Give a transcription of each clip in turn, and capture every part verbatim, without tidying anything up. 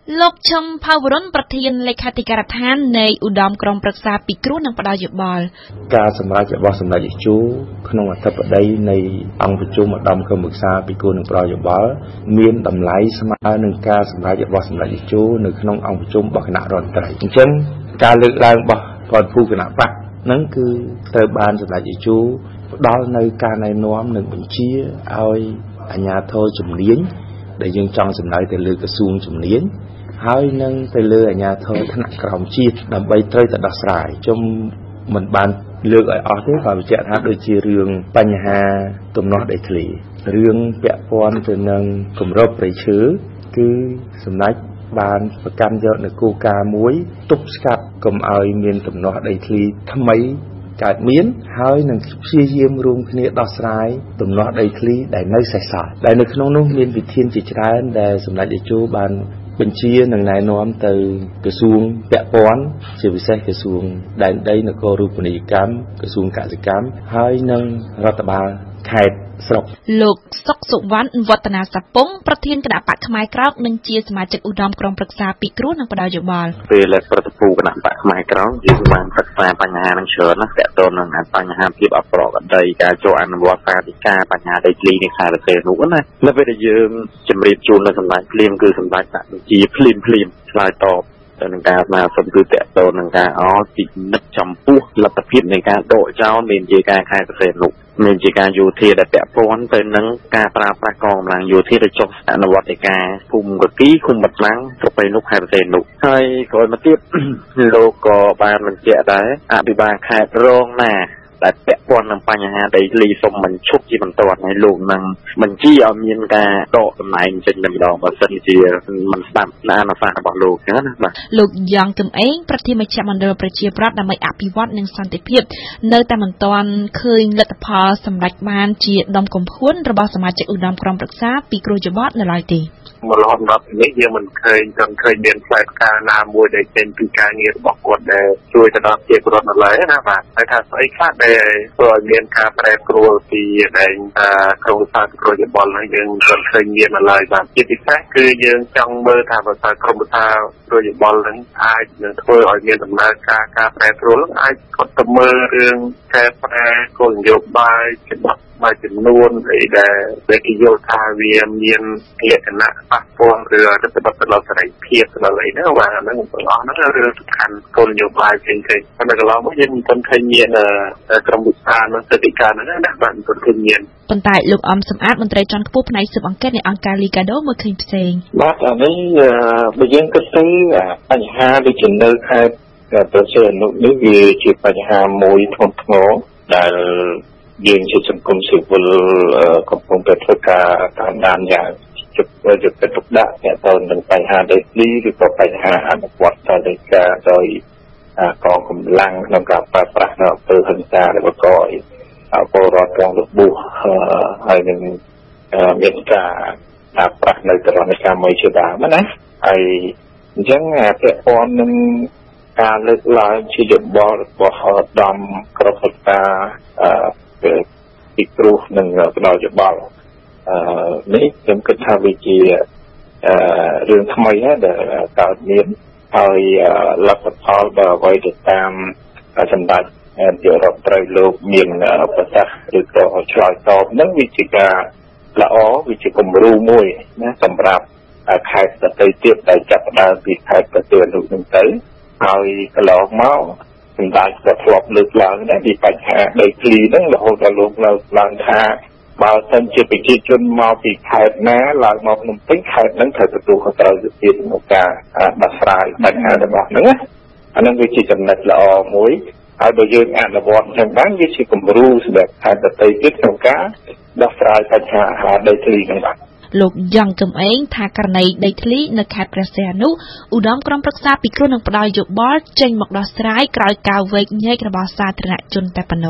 លោកឈឹមផៅវរុនប្រធានលេខាធិការដ្ឋាននៃឧត្តមក្រុមប្រឹក្សាពិគ្រោះនិងផ្ដល់យោបល់ការសម្រេចរបស់សម្ដេចនាយកក្នុងអធិបតីនៃអង្គប្រជុំឧត្តមក្រុមប្រឹក្សាពិគ្រោះនិងផ្ដល់យោបល់មានតម្លៃស្មើនឹងការសម្រេចរបស់សម្ដេចនាយកនៅក្នុងអង្គប្រជុំរបស់គណៈរដ្ឋមន្ត្រីអញ្ចឹងការលើកឡើងរបស់រដ្ឋភូគណៈបកហ្នឹងគឺត្រូវបានសម្ដេចនាយកផ្ដល់នៅការណែនាំនិងបញ្ជាឲ្យអាជ្ញាធរជំនាញដែលយើងចង់សម្ដៅទៅលើក្រសួងជំនាញហើយនឹងទៅលើអាជ្ញាធរថ្នាក់ក្រោមជាតិដើម្បីត្រូវតែដោះស្រាយខ្ញុំមិនបានលើកឲ្យអស់ទេបើបញ្ជាក់ថាដូចជារឿងបញ្ហាទំនាស់ដីធ្លីរឿងពាក់ព័ន្ធទៅនឹងគម្របព្រៃឈើគឺសម្ដេចបានប្រកាន់យកនៅគោលការណ៍មួយទប់ស្កាត់កុំឲ្យមានទំនាស់ដីធ្លីថ្មីកើតមានហើយនឹងព្យាយាមរួមគ្នាដោះស្រាយទំនាស់ដីធ្លីដែលនៅសេសសល់ដែលនៅក្នុងនោះមានវិធានជាច្រើនដែលសម្ដេចនាយកបានបញ្ជានិងណែនាំទៅក្រសួងពាក់ព័ន្ធជាពិសេសក្រសួងដែនដីនគររូបនីយកម្មក្រសួងកសិកម្មហើយនិងរដ្ឋបាលខេត្តស្រុកលោកសុកសុវណ្ណវឌ្ឍនាសពងប្រធានគណៈបកផ្នែកក្រោកនិងជាសមាជិកឧត្តមក្រុមប្រឹក្សាពិគ្រោះនិងផ្ដល់យោបល់ពេលប្រតិភូគណៈបកផ្នែកក្រោកយើងបានប្រឹក្សាបញ្ហានឹងច្រើនណាស់ទាក់ទងនឹងបញ្ហាភាពអប្រក្រតីការចូលអនុវត្តការទីការបញ្ហាដីធ្លីនេះខែប្រទេសនោះណានៅពេលដែលយើងជម្រាបជូននៅសម្ដេចភ្លាមគឺសម្ដេចដាក់បញ្ជាភ្លាមភ្លាមឆ្លើយតបទៅនឹងការស្នើសុំគឺតាក់ទងនឹងការអោពិនិត្យចំពោះលទ្ធភាពនៃការដកចោលមានជាការខែប្រទេសនោះមានជាការយោធាដែលពាក់ព័ន្ធទៅនឹងការប្រើប្រាស់កងកម្លាំងយោធាទៅចុះអនុវត្តការភូមិកគីឃុំបាត់ឡាំងប្រពៃនោះខេត្តប្រទេសនោះហើយក្រោយមកទៀតលោកក៏បានបញ្ជាក់ដែរអភិបាលខេត្តរងណាដែលពាក់ព័ន្ធនឹងបញ្ហាដីធ្លីសុំបញ្ឈប់ជាបន្តហើយលោកនឹងបញ្ជាឲ្យមានការដកតំណែងចេញតែម្ដងបើសិនជាមិនស្ដាប់អនុសាសន៍របស់លោកចឹងណាបាទលោកយ៉ងកឹមអេងប្រធានមជ្ឈមណ្ឌលប្រជាប្រដ្ឋដើម្បីអភិវឌ្ឍនិងសន្តិភាពនៅតែមិនទាន់ឃើញលទ្ធផលសម្រេចបានជាដុំកំភួនរបស់សមាជិកឧត្តមក្រុមប្រឹក្សាពិគ្រោះយោបល់នៅឡើយទេមករហូតដល់នេះយើងមិនឃើញចង់ឃើញមានផ្លែផ្កាណាមួយដែលចេញពីការងាររបស់គាត់ដែលជួយទៅដល់ប្រជាពលរដ្ឋនៅឡើយណាបាទហើយថាស្អីខ្លះដែលធ្វើឲ្យមានការប្រែប្រួលពីដែលក្រុមប្រឹក្សាពិគ្រោះយោបល់ហ្នឹងយើងមិនឃើញមាននៅឡើយបាទជាពិសេសគឺយើងចង់មើលថាបើថាក្រុមប្រឹក្សាពិគ្រោះយោបល់ហ្នឹងអាចនឹងធ្វើឲ្យមានដំណើរការការប្រែប្រួលអាចគាត់ទៅមើលរឿងកែប្រែគោលនយោបាយច្បាប់មួយចំនួនដែលដែលគេយល់ថាវាមានលក្ខណៈប៉ះពាល់ឬរដ្ឋបတ်ទៅដល់សេរីភាពទៅដល់អីហ្នឹងបាទហ្នឹងទាំងអស់ហ្នឹងរឿងសំខាន់គោលនយោបាយផ្សេងៗប៉ុន្តែកន្លងមកយើងមិនទាន់ឃើញមានក្រុមវិសាលនិងសិទ្ធិការហ្នឹងណាបាទមិនទាន់ឃើញមានប៉ុន្តែលោកអំសំអាតមន្ត្រីជាន់ខ្ពស់ផ្នែកស៊ើបអង្កេតនៃអង្គការលីកាដូមើលឃើញផ្សេងបាទអានេះបើយើងគិតទៅបញ្ហាដូចជានៅខេត្តប្រសិទ្ធនុនេះវាជាបញ្ហាមួយធ្ងន់ធ្ងរដែលយើងជាសង្គមស៊ីវិលកំពុងតែធ្វើការតាមដានយ៉ាងជិតជិតទុកដាក់ទាក់ទងនឹងបញ្ហាដីធ្លីឬក៏បញ្ហាអនុវត្តដោយការដោយកងកម្លាំងក្នុងការប្រើប្រាស់នៅអំពើហិង្សាដែលបង្កឲ្យពលរដ្ឋទាំងរបួសហើយនឹងមានការប្រើប្រាស់នៅក្រមកម្មមួយជាដើមណាហើយអញ្ចឹងពាក់ព័ន្ធនឹងការលើកឡើងជាយោបល់របស់ដំក្រុមប្រឹក្សាពិគ្រោះនិងផ្ដល់យោបល់នេះខ្ញុំគិតថាវាជារឿងថ្មីដែលកើតមានហើយលទ្ធផលបើអ្វីទៅតាមសម្ដេចនាយករដ្ឋមន្ត្រីលោកមានប្រសាសន៍ឬក៏ឆ្លើយតបនឹងវាជាការល្អវាជាគំរូមួយណាសម្រាប់ខេត្តដទៃទៀតដែលចាប់ផ្ដើមពីខេត្តប្រទេសនោះនឹងទៅហើយកន្លងមកសម្ដេចក៏ធ្លាប់លើកឡើងដែរពីបញ្ហាដីធ្លីហ្នឹងរហូតដល់លោកលើកឡើងថាបើសិនជាប្រជាជនមកពីខេត្តណាឡើងមកភ្នំពេញខេត្តហ្នឹងត្រូវទទួលខុសត្រូវជាក្នុងការដោះស្រាយបញ្ហារបស់ហ្នឹងណាអាហ្នឹងវាជាចំណុចល្អមួយហើយបើយើងអនុវត្តចឹងបានវាជាគំរូសម្រាប់ខេត្តដទៃទៀតក្នុងការដោះស្រាយបញ្ហាដីធ្លីហ្នឹងបាទលោកយ៉ងកឹមអេងថាករណីដីធ្លីនៅខេត្តព្រះសីហនុឧត្តមក្រុមប្រឹក្សាពិគ្រោះនឹងផ្ដល់យោបល់ចេញមកដោះស្រាយក្រោយការវែកញែករបស់សាធារណជនតែប៉ុណ្ណោះ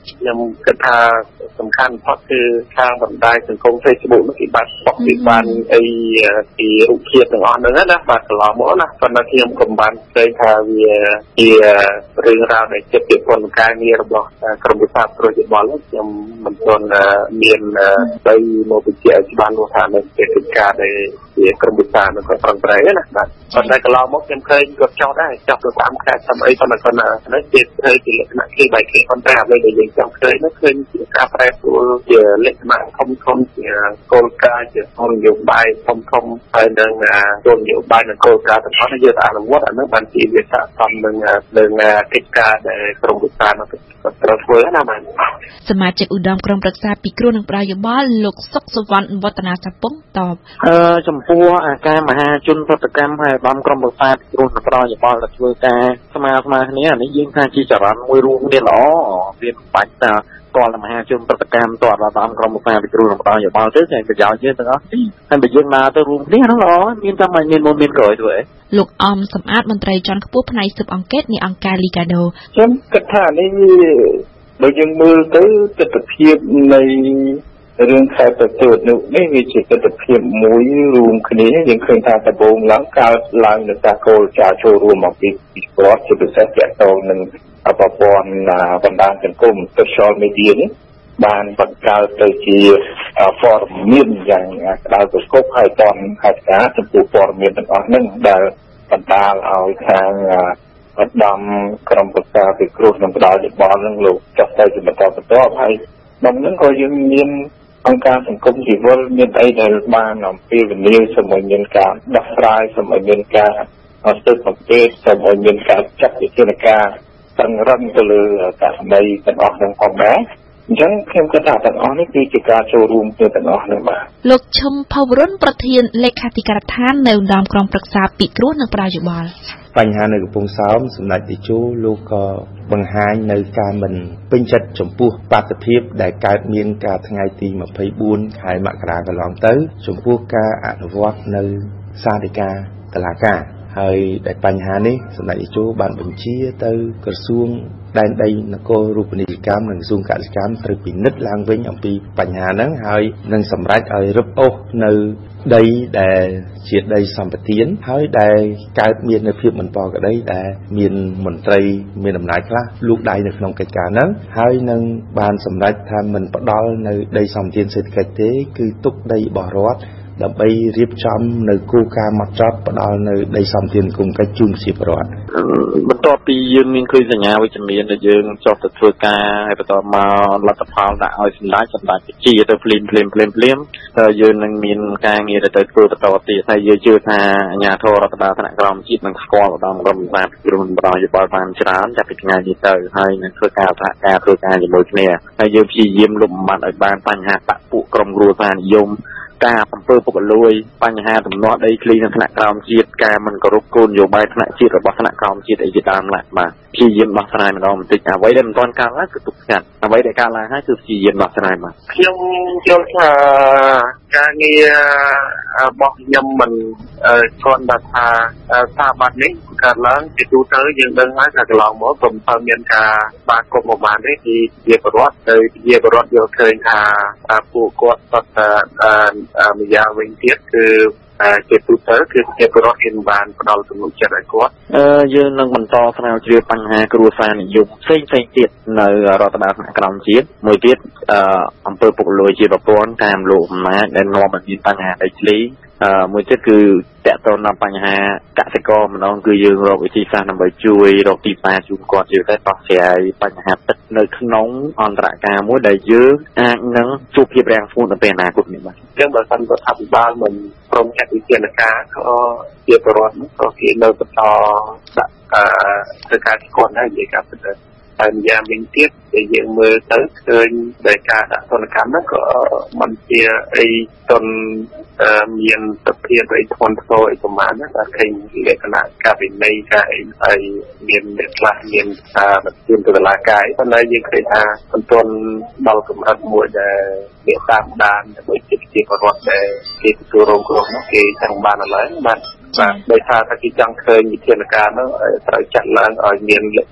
ខ្ញុំគិតថាសំខាន់ផុតគឺខាងបណ្ដាញសង្គម Facebook នោះគេបានបកពីបានអីពីរូបភាពទាំងអស់ហ្នឹងណាបាទកន្លងមកណាប៉ុន្តែខ្ញុំក៏បានឃើញថាវាជារឿងរ៉ាវដែលជាពាក្យពន្ធការងាររបស់ក្រមវិសាស្ត្រប្រយោជន៍បលខ្ញុំមិនទាន់មានទៅមកបញ្ជាក់ច្បាស់នោះថានៅកិច្ចការដែលជាក្រមវិសាស្ត្រនោះក៏ប្រឹងប្រែងណាបាទប៉ុន្តែកន្លងមកខ្ញុំឃើញគាត់ចោទដែរចោទទៅតាមខែតាមអីប៉ុន្តែគាត់នេះជាធ្វើជាលក្ខណៈគេបែកគេប៉ុន្តែអ្វីដែលយើងចង់ឃើញនោះឃើញជាការប្រែប្រួលជាលក្ខណៈធំធំជាគោលការណ៍ជាគោលនយោបាយធំធំហើយនឹងគោលនយោបាយនិងគោលការណ៍ទាំងអស់នេះយើងអនុវត្តអានោះបានជាវាស័ក្តិសមនឹងនឹងកិច្ចការដែលក្រមវិសាស្ត្រនោះត្រូវធ្វើណាបាទសមាជិកឧត្តមក្រុមប្រឹក្សាពិគ្រោះនឹងផ្ដល់យោបល់លោកសុកសុវណ្ណវឌ្ឍនាសាពងតបអឺចំពោះអាការមហាជនប្រតិកម្មហើយឧត្តមក្រុមប្រឹក្សាពិគ្រោះនឹងផ្ដល់យោបល់ដល់ធ្វើការស្មើស្មើគ្នាអានេះយើងថាជាចរន្តមួយរួមគ្នាល្អវាបាច់ថាតលមហាជនប្រតិកម្មតលតាមក្រុមប្រឹក្សាពិគ្រោះនឹងផ្ដល់យោបល់ទៅតែប្រយោជន៍យើងទាំងអស់ហើយបើយើងដើរទៅរួមគ្នាហ្នឹងល្អមានតែមិនមានមុនមានក្រោយទៅអីលោកអំសំអាតមន្ត្រីជាន់ខ្ពស់ផ្នែកស៊ើបអង្កេតនៃអង្គការ Ligado ខ្ញុំគិតថានេះបើយើងមើលទៅទស្សនវិជ្ជានៃរឿងខេត្តប្រជុំនោះនេះវាជាទស្សនវិជ្ជាមួយរួមគ្នាយើងឃើញថាដំបូងឡើងកើតឡើងនៅសាគោលការចូលរួមអំពីពីប្រវត្តិជាពិសេសទាក់ទងនឹងប្រព័ន្ធបណ្ដាញសង្គម social media នេះបានបង្កើតទៅជាព័ត៌មានយ៉ាងក្តៅប្រកបហើយតន់ហេតុការណ៍ចំពោះព័ត៌មានទាំងអស់ហ្នឹងដែលបណ្ដាលឲ្យខាងឧត្តមក្រុមប្រឹក្សាពិគ្រោះនឹងផ្ដល់យោបល់នឹងលោកចាស់ទៅជាបន្តបន្ទាប់ហើយដំណឹងក៏យើងមានអង្គការសង្គមស៊ីវិលមានអីដែលបានអំពាវនាវសូមឲ្យមានការដោះស្រាយសូមឲ្យមានការអស្ចារ្យសង្កេតសូមឲ្យមានការចាត់វិធានការតឹងរឹងទៅលើករណីទាំងអស់នឹងផងដែរអញ្ចឹងខ្ញុំគិតថាទាំងអស់នេះគឺជាការចូលរួមគ្នាទាំងអស់នឹងបាទលោកឈឹមភវរុនប្រធានលេខាធិការដ្ឋាននៅឧត្តមក្រុមប្រឹក្សាពិគ្រោះនឹងផ្ដល់យោបល់បញ្ហានៅកំពង់សោមសម្ដេចតេជោលោកក៏បង្ហាញនៅការមិនពេញចិត្តចំពោះបាតុភិបដែលកើតមានកាលថ្ងៃទីម្ភៃបួនខែមករាកន្លងទៅចំពោះការអនុវត្តនៅសាធិការតុលាការហើយដែលបញ្ហានេះសម្ដេចតេជោបានបញ្ជាទៅក្រសួងដែនដីនគររូបនីយកម្មនិងក្រសួងកសិកម្មត្រូវពិនិត្យឡើងវិញអំពីបញ្ហាហ្នឹងហើយនឹងសម្រេចឲ្យរឹបអូសនៅដីដែលជាដីសម្បទានហើយដែលកើតមាននៅភាពមិនប្រក្រតីដែលមានមន្ត្រីមានអំណាចខ្លះលូកដៃនៅក្នុងកិច្ចការហ្នឹងហើយនឹងបានសម្រេចថាមិនផ្ដល់នៅដីសម្បទានសេដ្ឋកិច្ចទេគឺទុកដីរបស់រដ្ឋដើម្បីរៀបចំនៅគោលការណ៍ម៉ត់ចត់ផ្ដល់នៅដីសម្បទានគុំកិច្ចជូនប្រជាពលរដ្ឋបន្ទាប់ពីយើងមានឃើញសញ្ញាវិជ្ជមានដែលយើងចុះទៅធ្វើការហើយបន្តមកលទ្ធផលដាក់ឲ្យសម្ដេចសម្ដេចជាទៅភ្លាមភ្លាមភ្លាមភ្លាមតើយើងនឹងមានការងារទៅធ្វើបន្តទៀតហើយយើងជឿថាអាជ្ញាធររដ្ឋបាលថ្នាក់ក្រោមជាតិនឹងស្គាល់ដល់ក្រុមវិសាស្ត្រក្រុមបរិយាប័ន្នបានច្រើនចាប់ពីថ្ងៃនេះទៅហើយនឹងធ្វើការសហការធ្វើការជាមួយគ្នាហើយយើងព្យាយាមលុបបំបាត់ឲ្យបានបញ្ហាបាក់ពួកក្រុមគ្រួសារនិយមការអំពើពុករលួយបញ្ហាទំនាស់ដីធ្លីនៅថ្នាក់ក្រោមជាតិការមិនគោរពគោលនយោបាយថ្នាក់ជាតិរបស់ថ្នាក់ក្រោមជាតិអីជាដើមឡើយបាទព្យាយាមដោះស្រាយម្ដងបន្តិចអ្វីដែលមិនទាន់កើតឡើងគឺទុកស្ងាត់អ្វីដែលកើតឡើងហើយគឺព្យាយាមដោះស្រាយបាទខ្ញុំយល់ថាការងាររបស់ខ្ញុំមិនគ្រាន់តែថាស្ថាប័ននេះកើតឡើងជាទូទៅយើងដឹងហើយថាកន្លងមកពុំសូវមានការបានគ្រប់មកបានទេពីជាបរិវត្តទៅជាបរិវត្តយល់ឃើញថាពួកគាត់សុទ្ធតែម្យ៉ាងវិញទៀតគឺជាទូទៅគឺជាបរិវត្តហ៊ានបានផ្ដល់ទំនុកចិត្តឲ្យគាត់អឺយើងនឹងបន្តស្រាវជ្រាវបញ្ហាគ្រួសារនិយមផ្សេងផ្សេងទៀតនៅរដ្ឋបាលថ្នាក់ក្រោមជាតិមួយទៀតអំពើពុករលួយជាប្រព័ន្ធតាមលោកអំណាចដែលនាំឲ្យមានបញ្ហាដីធ្លីអឺមួយទៀតគឺតកតទៅនឹងបញ្ហាកសិករម្ដងគឺយើងរកវិធីសាស្ត្រដើម្បីជួយរកទីផ្សារជូនគាត់ជាតែដោះស្រាយបញ្ហាទឹកនៅក្នុងអន្តរការមួយដែលយើងអាចនឹងជួបភាពរាំងស្ងួតនៅពេលអនាគតនេះបាទអញ្ចឹងបើសិនរដ្ឋាភិបាលមិនព្រមចាត់វិធានការក៏ជាបរិវត្តក៏គេនៅបន្តដាក់អឺធ្វើការស្គាល់ដែរនិយាយការពិតហើយម្យ៉ាងវិញទៀតដែលយើងមើលទៅឃើញដែលការដាក់ទណ្ឌកម្មហ្នឹងក៏មិនជាអីទន់មានសភាពអីធ្ងន់ធ្ងរអីប្រហែលណាតែឃើញលក្ខណៈការវិន័យការអីហើយមានអ្នកខ្លះមានការបញ្ជូនទៅតុលាការប៉ុន្តែយើងឃើញថាមិនទាន់ដល់កម្រិតមួយដែលអ្នកតាមដានដូចជាជាបរិវត្តដែលគេទទួលរងគ្រោះនោះគេចង់បានឥឡូវបាទបាទដោយសារតែគេចង់ឃើញវិធានការនោះត្រូវចាត់ឡើងឲ្យមានលក្ខណៈ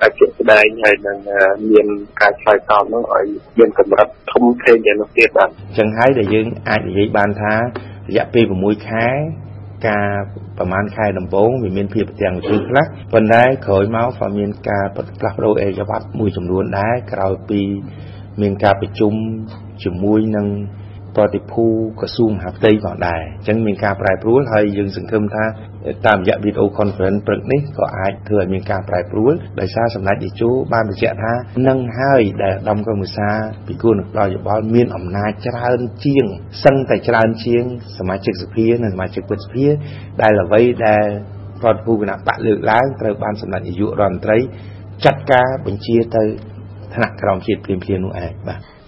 តែជាស្ដែងហើយនឹងមានការឆ្លើយតបនោះឲ្យមានកម្រិតធំធេងយ៉ាងនោះទៀតបាទអញ្ចឹងហើយដែលយើងអាចនិយាយបានថារយៈពេល6ខែការប្រមាណខែដំបូងវាមានភាពទាំងពីរខ្លះប៉ុន្តែក្រោយមកក៏មានការផ្លាស់ប្ដូរអេរយាប័តមួយចំនួនដែរក្រោយពីមានការប្រជុំជាមួយនឹងប្រតិភូក្រសួងមហាផ្ទៃផងដែរអញ្ចឹងមានការប្រែប្រួលហើយយើងសង្ឃឹមថាតាមរយៈ video conference ព្រឹកនេះក៏អាចធ្វើឲ្យមានការប្រែប្រួលដោយសារសម្ដេចតេជោបានបញ្ជាក់ថានឹងហើយដែលឧត្តមក្រុមប្រឹក្សាពិគូនឹងផ្ដល់យោបល់មានអំណាចច្រើនជាងសឹងតែច្រើនជាងសមាជិកសភានិងសមាជិកวุฒิសភាដែលអ្វីដែលប្រតិភូគណៈបកលើកឡើងត្រូវបានសម្ដេចនាយករដ្ឋមន្ត្រីចាត់ការបញ្ជាទៅថ្នាក់ក្រោមជាតិភ្លាមៗនោះឯងបាទ